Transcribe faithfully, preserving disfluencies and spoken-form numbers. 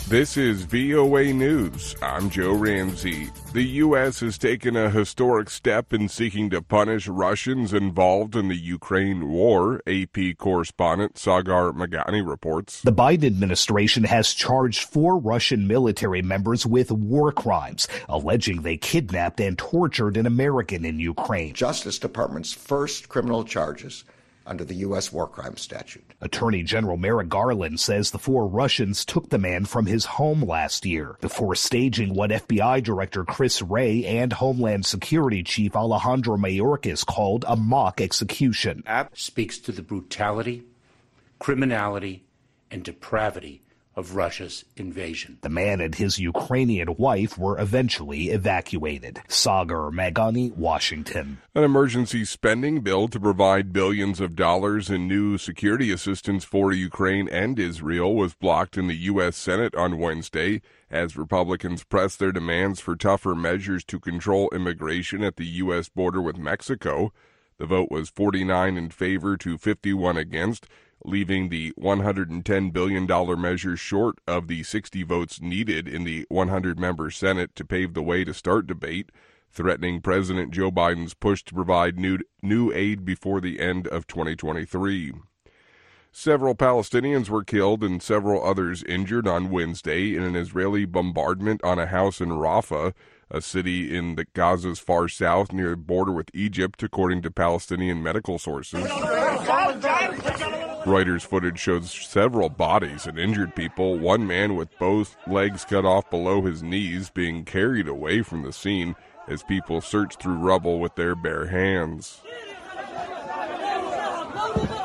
This is V O A News. I'm Joe Ramsey. The U S has taken a historic step in seeking to punish Russians involved in the Ukraine war, A P correspondent Sagar Meghani reports. The Biden administration has charged four Russian military members with war crimes, alleging they kidnapped and tortured an American in Ukraine. Justice Department's first criminal charges under the U S war crimes statute. Attorney General Merrick Garland says the four Russians took the man from his home last year before staging what F B I Director Chris Wray and Homeland Security Chief Alejandro Mayorkas called a mock execution. App speaks to the brutality, criminality, and depravity of Russia's invasion. The man and his Ukrainian wife were eventually evacuated. Sagar Meghani, Washington. An emergency spending bill to provide billions of dollars in new security assistance for Ukraine and Israel was blocked in the U S Senate on Wednesday as Republicans pressed their demands for tougher measures to control immigration at the U S border with Mexico. The vote was forty-nine in favor to fifty-one against, leaving the one hundred ten billion dollars measure short of the sixty votes needed in the one hundred member Senate to pave the way to start debate, threatening President Joe Biden's push to provide new, new aid before the end of twenty twenty-three. Several Palestinians were killed and several others injured on Wednesday in an Israeli bombardment on a house in Rafah, a city in the Gaza's far south near the border with Egypt, according to Palestinian medical sources. Reuters footage shows several bodies and injured people, one man with both legs cut off below his knees being carried away from the scene as people search through rubble with their bare hands.